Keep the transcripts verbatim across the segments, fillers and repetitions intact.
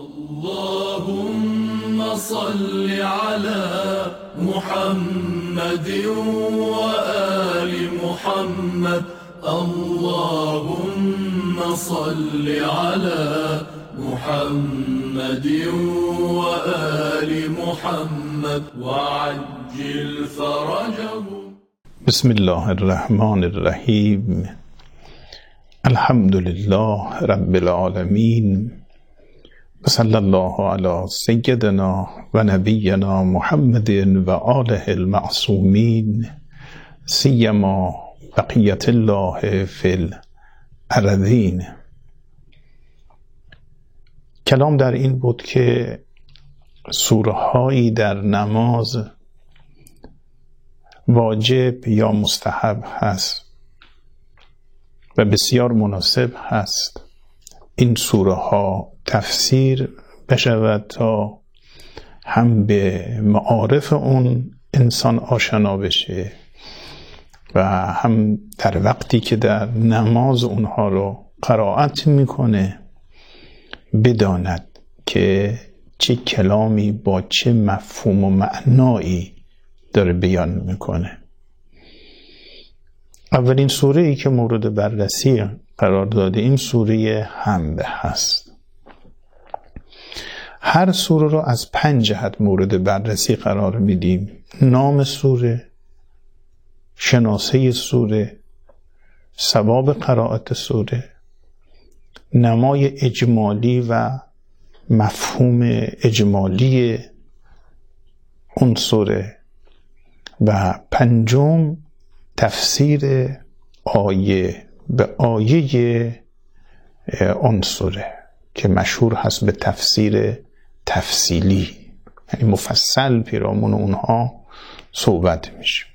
اللهم صل على محمد وآل محمد. اللهم صل على محمد وآل محمد وعجل فرجه. بسم الله الرحمن الرحیم. الحمد لله رب العالمین و صلی الله علی سیدنا و نبینا محمد و آله المعصومین، سیما بقیت الله فی الارضین. کلام در این بود که سوره هایی در نماز واجب یا مستحب هست و بسیار مناسب هست این سوره ها تفسیر بشود تا هم به معارف اون انسان آشنا بشه و هم در وقتی که در نماز اونها رو قرائت میکنه بداند که چه کلامی با چه مفهوم و معنایی داره بیان میکنه. اولین سوره ای که مورد بررسی قرار داده این سوره حمد هست. هر سوره رو از پنج جهت مورد بررسی قرار میدیم: نام سوره، شناسه سوره، ثواب قرائت سوره، نمای اجمالی و مفهوم اجمالی اون سوره و پنجم تفسیر آیه به آیه اون سوره که مشهور هست به تفسیر تفصیلی، یعنی مفصل پیرامون اونها صحبت میشه.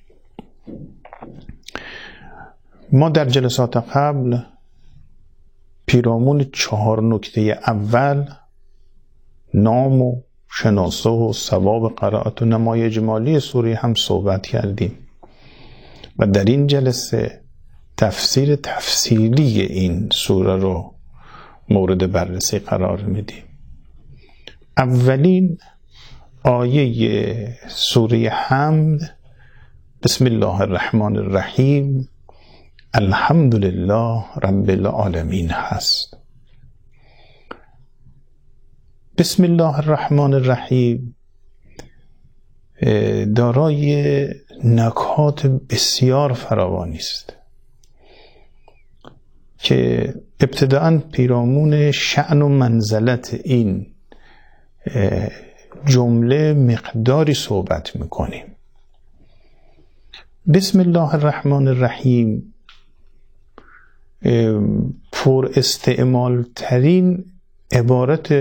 ما در جلسات قبل پیرامون چهار نکته اول، نام و شناسه و ثواب قرائت و نمای اجمالی سوره هم صحبت کردیم و در این جلسه تفسیر تفصیلی این سوره رو مورد بررسی قرار میدیم. اولین آیه سوره حمد بسم الله الرحمن الرحیم الحمد لله رب العالمین هست. بسم الله الرحمن الرحیم دارای نکات بسیار فراوانی است که ابتداءً پیرامون شأن و منزلت این جمله مقداری صحبت میکنیم. بسم الله الرحمن الرحیم پر استعمال ترین عبارت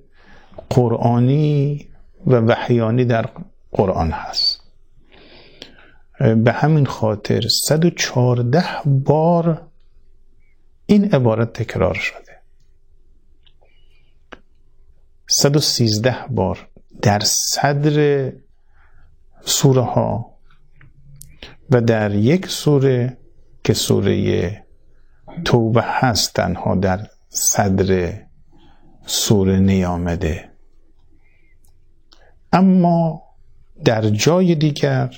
قرآنی و وحیانی در قرآن هست. به همین خاطر صد و چهارده بار این عبارت تکرار شده. صد و سیزده بار در صدر سوره ها و در یک سوره که سوره توبه هست تنها در صدر سوره نیامده. اما در جای دیگر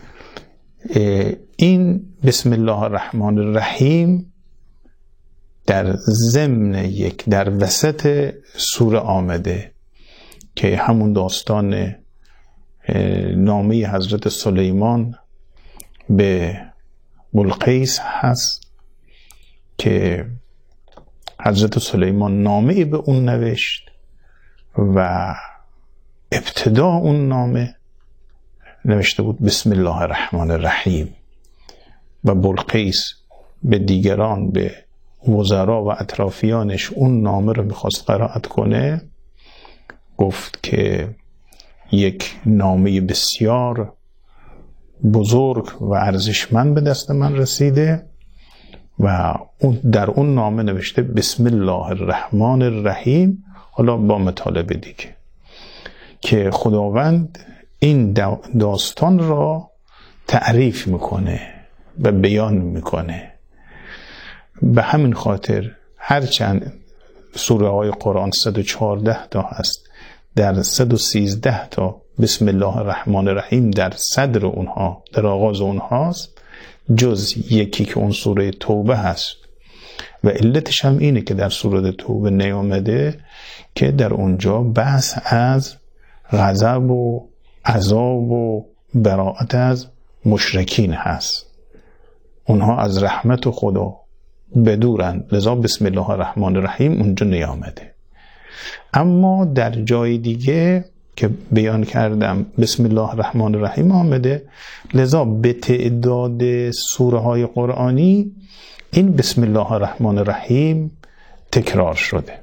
این بسم الله الرحمن الرحیم در ضمن یک در وسط سوره آمده که همون داستان نامه حضرت سلیمان به بلقیس هست که حضرت سلیمان نامه به اون نوشت و ابتدا اون نامه نوشته بود بسم الله الرحمن الرحیم و بلقیس به دیگران، به وزرا و اطرافیانش اون نامه رو میخواست قرائت کنه، گفت که یک نامه بسیار بزرگ و ارزشمند به دست من رسیده و اون در اون نامه نوشته بسم الله الرحمن الرحیم. حالا با مطالب دیگه که خداوند این داستان را تعریف میکنه و بیان میکنه. به همین خاطر هرچند سوره های قرآن صد و چهارده تا هست، در صد و سیزده تا بسم الله الرحمن الرحیم در صدر اونها، در آغاز اونهاست، جز یکی که اون سوره توبه هست و علتش هم اینه که در سوره توبه نیامده که در اونجا بحث از غضب و عذاب و براءت از مشرکین هست، اونها از رحمت خدا بدورند، لذا بسم الله الرحمن الرحیم اونجا نیامده. اما در جای دیگه که بیان کردم بسم الله الرحمن الرحیم آمده، لذا به تعداد سوره های قرآنی این بسم الله الرحمن الرحیم تکرار شده.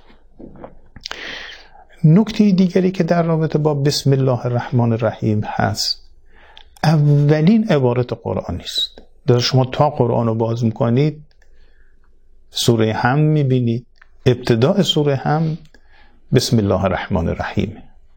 نکته دیگری که در رابطه با بسم الله الرحمن الرحیم هست، اولین عبارت قرآنی است. در شما تا قرآن رو باز میکنید سوره حمد میبینید، ابتداء سوره حمد بسم الله الرحمن الرحیم.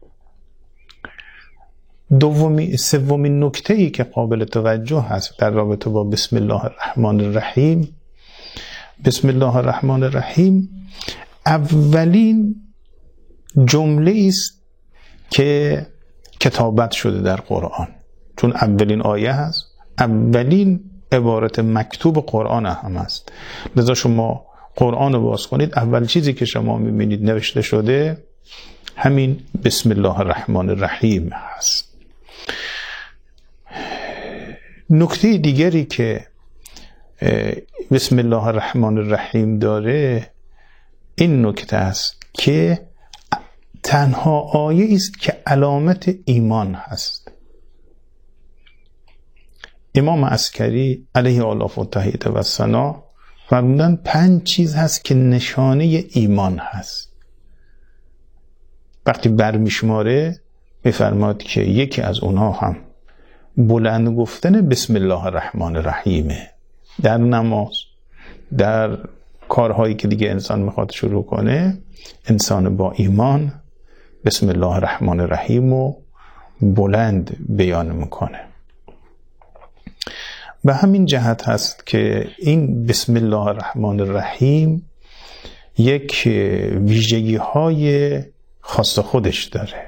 دومی سومین نکته ای که قابل توجه هست در رابطه با بسم الله الرحمن الرحیم، بسم الله الرحمن الرحیم اولین جمله است که کتابت شده در قرآن، چون اولین آیه هست، اولین عبارت مکتوب قرآن هم هست. لذا شما قرآن رو باز کنید، اول چیزی که شما میبینید نوشته شده همین بسم الله الرحمن الرحیم هست. نکته دیگری که بسم الله الرحمن الرحیم داره این نکته است که تنها آیه است که علامت ایمان هست. امام عسکری علیه آلاف و تحیید و ثنا فرمودن پنج چیز هست که نشانه ایمان هست. وقتی برمیشماره میفرماد که یکی از اونها هم بلند گفتن بسم الله الرحمن الرحیمه. در نماز، در کارهایی که دیگه انسان میخواد شروع کنه، انسان با ایمان بسم الله الرحمن الرحیم رو بلند بیان میکنه. به همین جهت هست که این بسم الله الرحمن الرحیم یک ویژگی های خاص خودش داره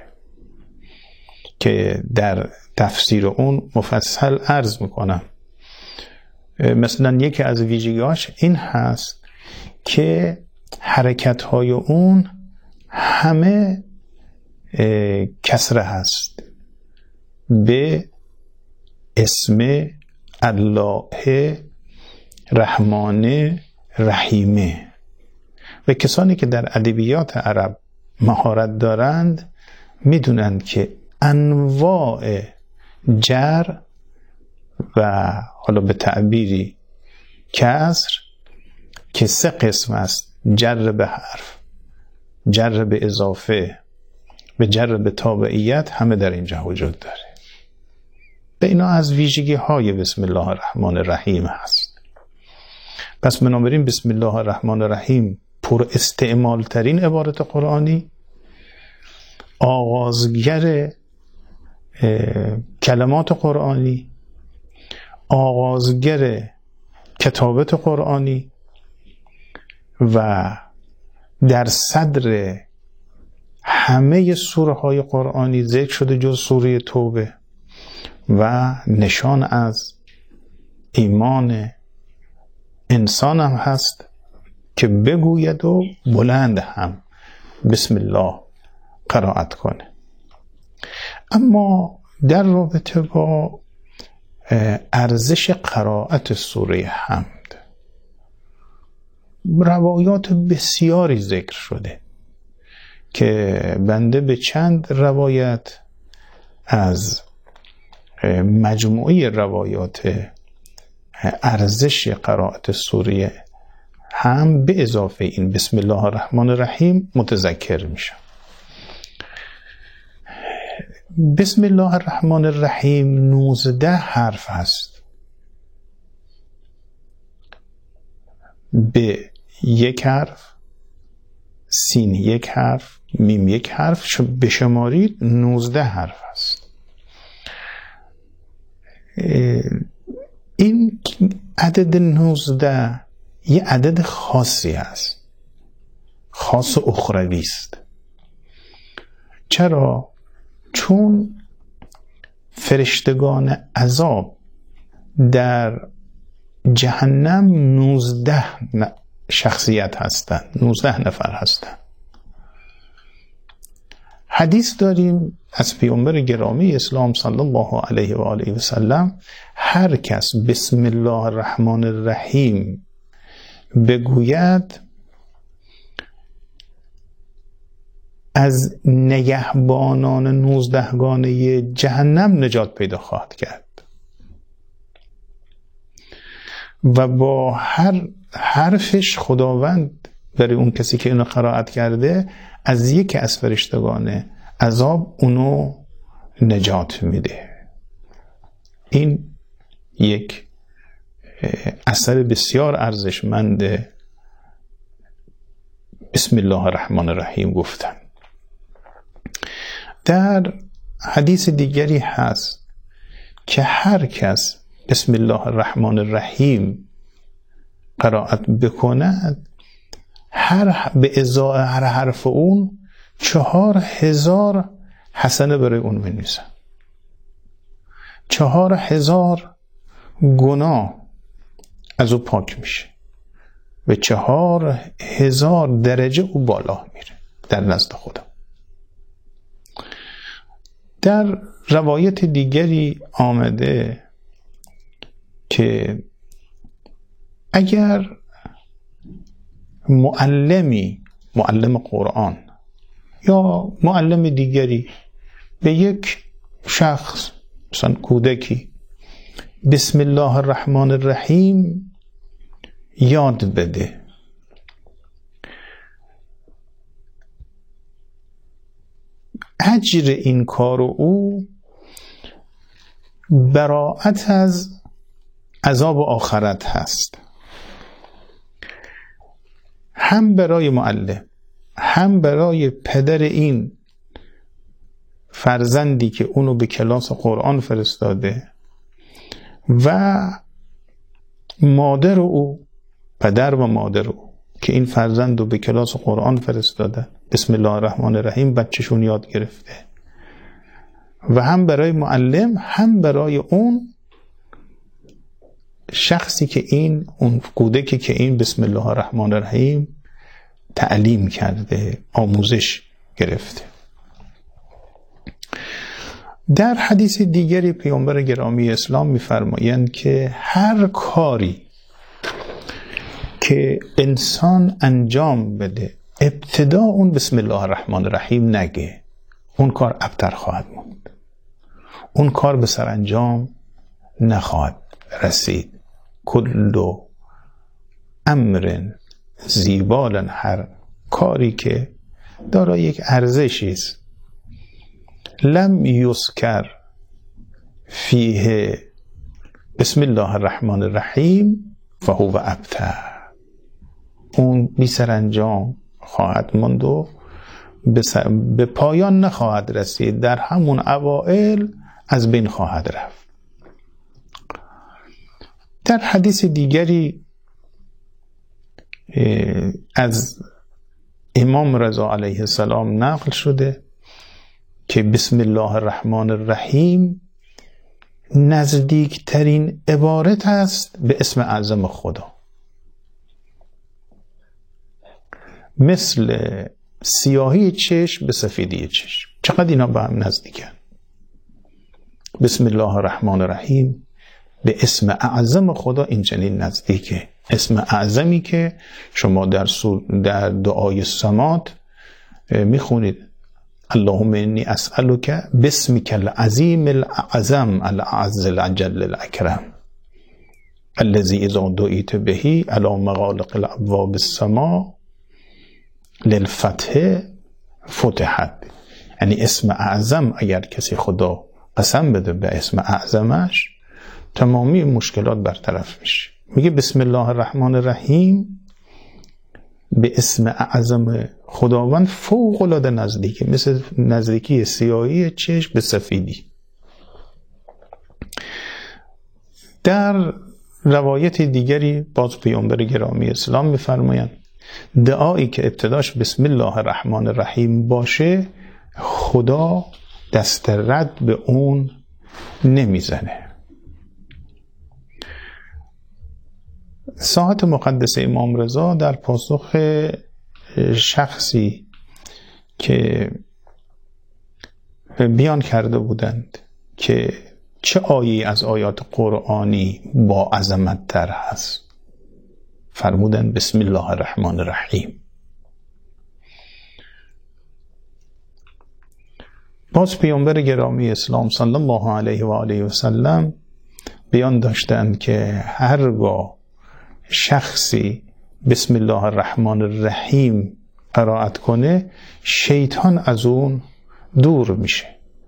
که در تفسیر اون مفصل عرض میکنم. مثلا یکی از ویژگی‌هاش این هست که حرکت‌های اون همه کسره هست به اسم الله رحمان رحیمه، و کسانی که در ادبیات عرب مهارت دارند میدونند که انواع جر و حالا به تعبیری کسر که سه قسم است، جر به حرف، جر به اضافه و جر به تابعیت، همه در اینجا وجود داره. به اینا از ویژگی های بسم الله الرحمن الرحیم هست. پس بنابراین بسم الله الرحمن الرحیم پر استعمال ترین عبارت قرآنی، آغازگر کلمات قرآنی، آغازگر کتابت قرآنی و در صدر همه سوره های قرآنی ذکر شده جز سوره توبه، و نشان از ایمان انسان هم هست که بگوید و بلند هم بسم الله قرائت کنه. اما در رابطه با ارزش قرائت سوره حمد روایات بسیاری ذکر شده که بنده به چند روایت از مجموعه روایات ارزش قرائت سوره هم به اضافه این بسم الله الرحمن الرحیم متذکر میشم. بسم الله الرحمن الرحیم نوزده حرف هست. به یک حرف، سین یک حرف، میم یک حرف، بشمارید نوزده حرف هست. این عدد نوزده یه عدد خاصی هست. خاص اخروی است. چرا؟ چون فرشتگان عذاب در جهنم نوزده شخصیت هستند، نوزده نفر هستند. حدیث داریم از پیامبر گرامی اسلام صلی الله علیه و آله و سلم، هر کس بسم الله الرحمن الرحیم بگوید از نگهبانان نوزدهگانه جهنم نجات پیدا خواهد کرد و با هر حرفش خداوند برای اون کسی که اینو قرائت کرده از یکی از فرشتگان عذاب اونو نجات میده. این یک اثر بسیار ارزشمند بسم الله الرحمن الرحیم گفتن. در حدیث دیگری هست که هر کس بسم الله الرحمن الرحیم قرائت بکند، هر به ازای هر حرف اون چهار هزار حسنه برای اون بنویسن، چهار هزار گناه از او پاک میشه و چهار هزار درجه او بالا میره در نزد خدا. در روایت دیگری آمده که اگر معلمی، معلم قرآن یا معلم دیگری به یک شخص مثلا کودکی بسم الله الرحمن الرحیم یاد بده، اجر این کار او براءت از عذاب آخرت هست، هم برای معلم هم برای پدر این فرزندی که اونو به کلاس قرآن فرستاده و مادر او، پدر و مادر او که این فرزند رو به کلاس قرآن فرستاده، بسم الله الرحمن الرحیم بچهشون یاد گرفته، و هم برای معلم هم برای اون شخصی که این اون کودکی که این بسم الله الرحمن الرحیم تعلیم کرده، آموزش گرفته. در حدیث دیگری پیامبر گرامی اسلام می‌فرمایند که هر کاری که انسان انجام بده ابتدا اون بسم الله الرحمن الرحیم نگه، اون کار ابتر خواهد موند، اون کار به سرانجام نخواهد رسید. کل امر زیبال، هر کاری که دارای یک ارزشی است، لم یذکر فیه بسم الله الرحمن الرحیم فهو ابتر، اون بی سرانجام خواهد ماند و به پایان نخواهد رسید، در همون اوائل از بین خواهد رفت. در حدیث دیگری از امام رضا علیه السلام نقل شده که بسم الله الرحمن الرحیم نزدیکترین عبارت است به اسم اعظم خدا، مثل سیاهی چشم به سفیدی چشم. چقدر اینا به هم نزدیکن. بسم الله الرحمن الرحیم به اسم اعظم خدا این چنین نزدیکه، اسم اعظمی که شما در در دعای صمات میخونید اللهم انی اسألک باسمک العظیم الاعظم الاعز الاجل الاکرم الذی اذا دعیت بهی علی مغالق الابواب السما للفتح فتحت. یعنی اسم اعظم اگر کسی خدا قسم بده به اسم اعظمش، تمامی مشکلات برطرف میشه. میگه بسم الله الرحمن الرحیم به اسم اعظم خداوند فوق العاده نزدیکه، مثل نزدیکی سیاهی چشم به سفیدی. در روایت دیگری باز پیامبر گرامی اسلام میفرمایند دعایی که ابتداش بسم الله الرحمن الرحیم باشه خدا دست رد به اون نمیزنه. ساعت مقدس امام رضا در پاسخ شخصی که بیان کرده بودند که چه آیه از آیات قرآنی با عظمت تر هست، فرمودند بسم الله الرحمن الرحیم. باز پیامبر گرامی اسلام صلی الله علیه و آله و سلم بیان داشتند که هرگاه شخصی بسم الله الرحمن الرحیم قرائت کنه شیطان از اون دور میشه.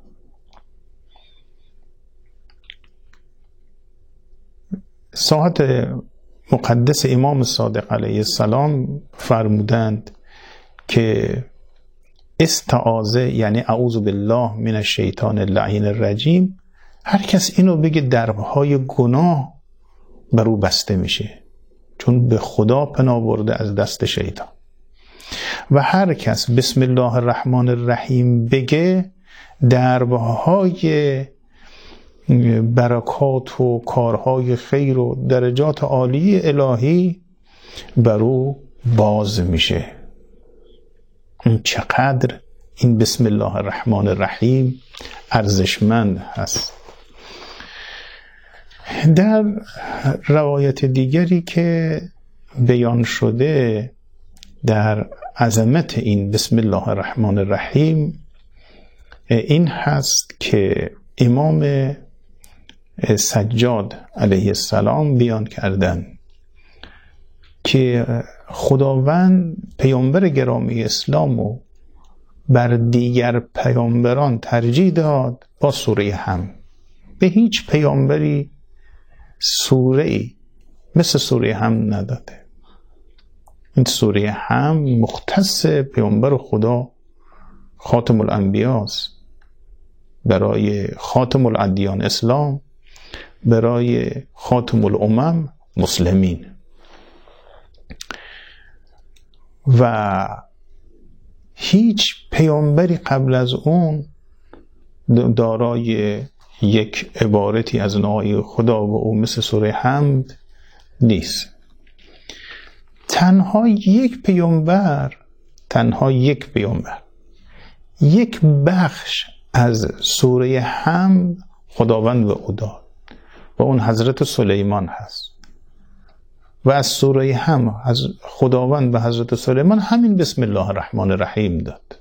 ساعت مقدس امام صادق علیه السلام فرمودند که استعاذه یعنی اعوذ بالله من الشیطان اللعین الرجیم، هر کس اینو بگه درهای گناه بر او بسته میشه، چون به خدا پناه برده از دست شیطان. و هر کس بسم الله الرحمن الرحیم بگه درهای برکات و کارهای خیر و درجات عالی الهی بر او باز میشه. چقدر این بسم الله الرحمن الرحیم ارزشمند هست. در روایت دیگری که بیان شده در عظمت این بسم الله الرحمن الرحیم این هست که امام سجاد علیه السلام بیان کردن که خداوند پیامبر گرامی اسلامو بر دیگر پیامبران ترجیح داد با سوره هم. به هیچ پیامبری سوره‌ای مثل سوره هم نداده. این سوره هم مختص پیامبر خدا خاتم الانبیاست، برای خاتم الادیان اسلام، برای خاتم الامم مسلمین. و هیچ پیامبری قبل از اون دارای یک عبارتی از نوع خدا و او مثل سوره حمد نیست. تنها یک پیامبر تنها یک پیامبر یک بخش از سوره حمد خداوند به او داد و اون حضرت سلیمان هست. و از سوره هم از خداوند به حضرت سلیمان همین بسم الله الرحمن الرحیم داد.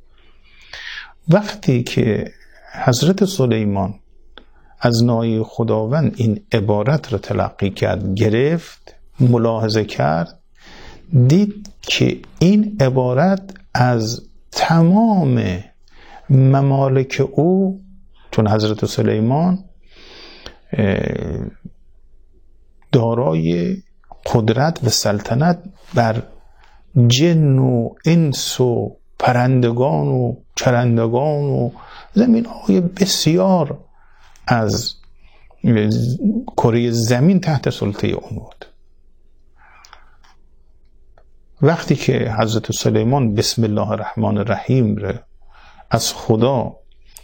وقتی که حضرت سلیمان از نای خداوند این عبارت رو تلقی کرد، گرفت، ملاحظه کرد، دید که این عبارت از تمام ممالک او، چون حضرت سلیمان دارای قدرت و سلطنت بر جن و انس و پرندگان و چرندگان و زمین های بسیار از کره زمین تحت سلطه اون بود. وقتی که حضرت سلیمان بسم الله الرحمن الرحیم را از خدا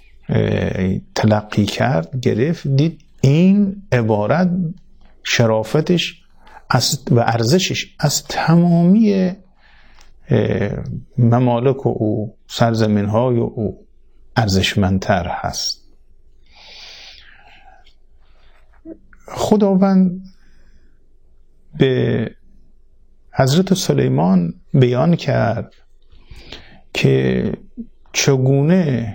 تلقی کرد، گرفت، دید این عبارت شرافتش و ارزشش از تمامی ممالک او، سرزمین های او ارزشمندتر هست. خداوند به حضرت سلیمان بیان کرد که چگونه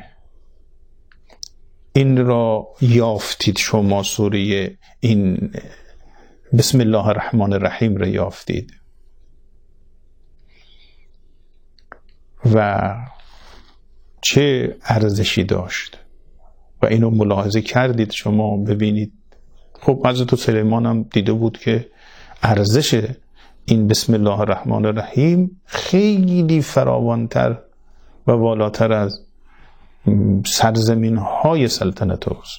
این را یافتید شما، سوره این بسم الله الرحمن الرحیم را یافتید و چه ارزشی داشت و اینو ملاحظه کردید شما. ببینید خب حضرت سلیمان هم دیده بود که ارزش این بسم الله الرحمن الرحیم خیلی فراوانتر و والاتر از سرزمین های سلطنت اوست.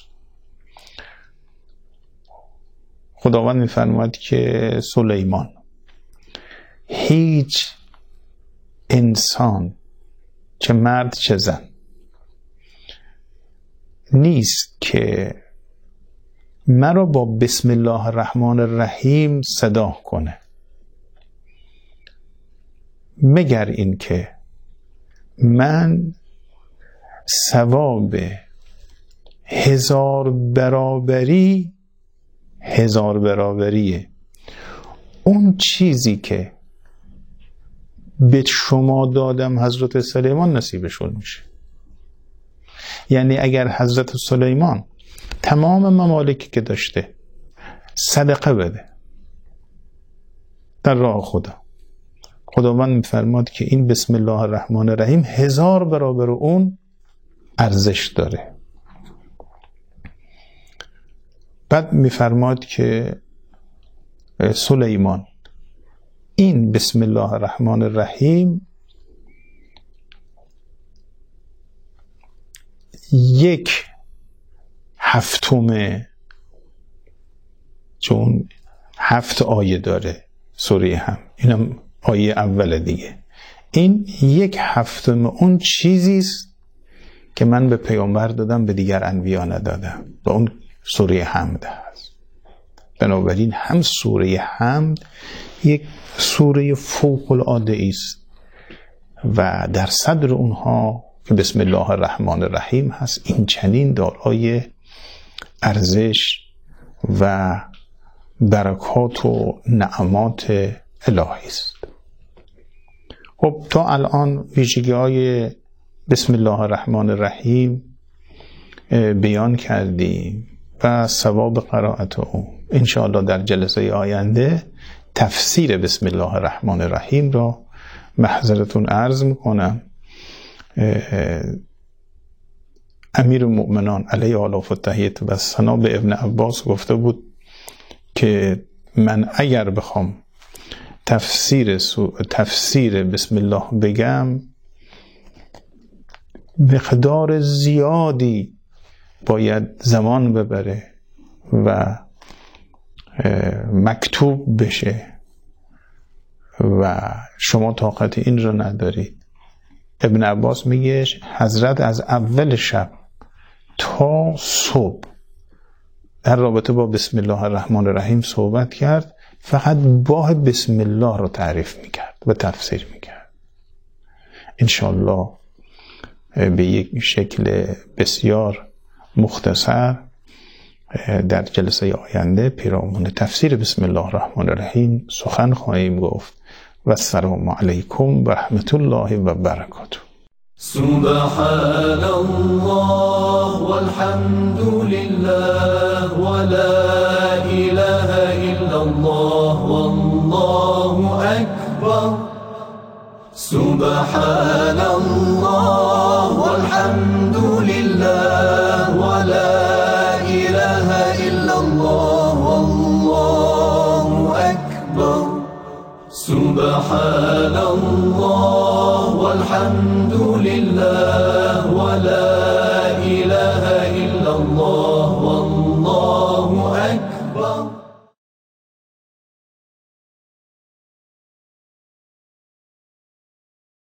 خداوند می‌فرماید که سلیمان هیچ انسان، چه مرد چه زن، نیست که مرا با بسم الله الرحمن الرحیم صدا کنه مگر این که من ثواب هزار برابری هزار برابری اون چیزی که به شما دادم حضرت سلیمان نصیبشون میشه. یعنی اگر حضرت سلیمان تمام ممالکی که داشته صدقه بده در راه خدا، خداوند میفرماد که این بسم الله الرحمن الرحیم هزار برابر اون ارزش داره. بعد میفرماد که سلیمان این بسم الله الرحمن الرحیم یک هفتم، چون هفت آیه داره سوره هم، اینم آیه اول دیگه، این یک هفتم اون چیزیست که من به پیامبر دادم به دیگر انبیا ندادم و اون سوره حمد هست. بنابراین هم سوره حمد یک سوره فوق العاده است و در صدر اونها که بسم الله الرحمن الرحیم هست این چنین دارای ارزش و برکات و نعمات الهی است. خب تا الان ویژگی های بسم الله الرحمن الرحیم بیان کردیم و ثواب قرائت او. انشاءالله در جلسه آینده تفسیر بسم الله الرحمن الرحیم را محضرتون عرض میکنم. امیر المؤمنان علیه آلاف التحیت و ثنا به ابن عباس گفته بود که من اگر بخوام تفسیر تفسیر بسم الله بگم مقدار زیادی باید زمان ببره و مکتوب بشه و شما طاقت این رو ندارید. ابن عباس میگه حضرت از اول شب تا صبح در رابطه با بسم الله الرحمن الرحیم صحبت کرد، فقط باه بسم الله رو تعریف میکرد و تفسیر میکرد. انشالله به یک شکل بسیار مختصر در جلسه آینده پیرامون تفسیر بسم الله الرحمن الرحیم سخن خواهیم گفت و السلام علیکم و رحمت الله و برکاته. سبحان الله والحمد لله ولا إله إلا الله والله أكبر. سبحان الله والحمد لله ولا إله إلا الله والله أكبر. سبحان الله والحمد لله ولا